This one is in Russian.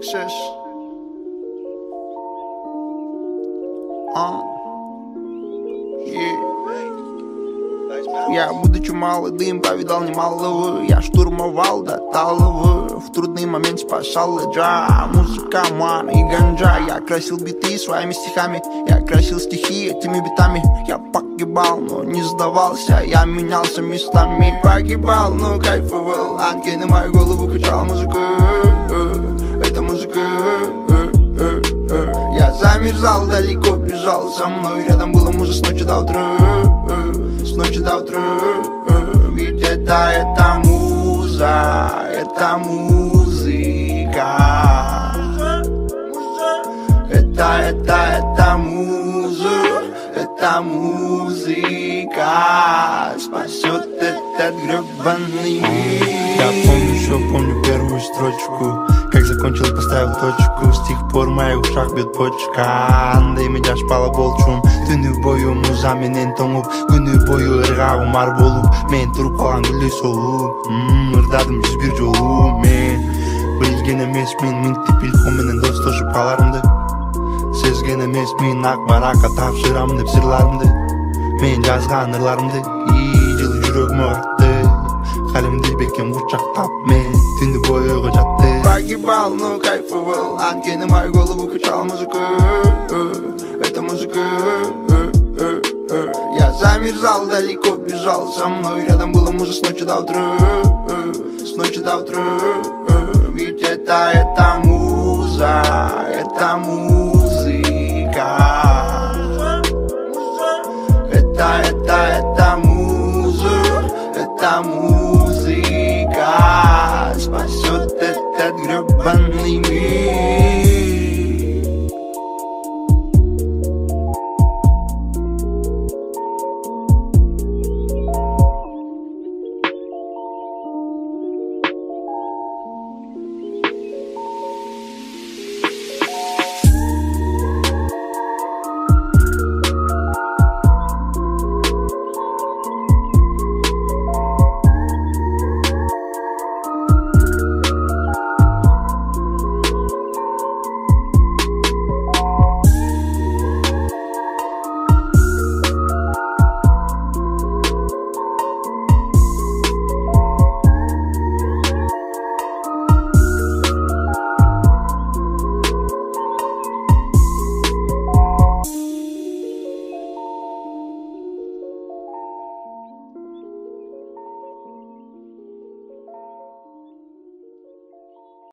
Success. Я, будучи молодым, повидал немало. Я штурмовал до талого, в трудный момент спасал джа. Музыка, ман и ганджа. Я красил биты своими стихами, я красил стихи этими битами. Я погибал, но не сдавался, я менялся местами. Погибал, но кайфовал, ангел на мою голову качал музыку. Это музыка. Я замерзал, далеко бежал, со мной рядом было муза с ночи до утра. С ночи до утра. Ведь это муза, это музыка. Это муза, это музыка спасет этот гребаный мир. Я помню, еще помню первую строчку, как закончил и поставил точку. С тех пор в моих ушах бьет почка. Андай меня шпала болчум. Түнү бою муза менен тоңуп, күнү бою ыргагым ар болуп, мен туруп калган гүлдөй солуп. Ырдадым 101 жолу мен. Билген эмесмин минтип илком менен достошуп каларымды. Сезген эмесмин ак баракка тапшырам деп сырларымды. Мен жазган ырларымды жылы жүрөгүмө катты. Калемди бекем кучактап мен түнү бою ойго жатты. Погибал, но кайфовал, ангел на мою голову качал музыку. Это музыка. Я замерзал, далеко бежал, со мной рядом было муза с ночи до утра. С ночи до утра. Ведь это муза, это музыка. Это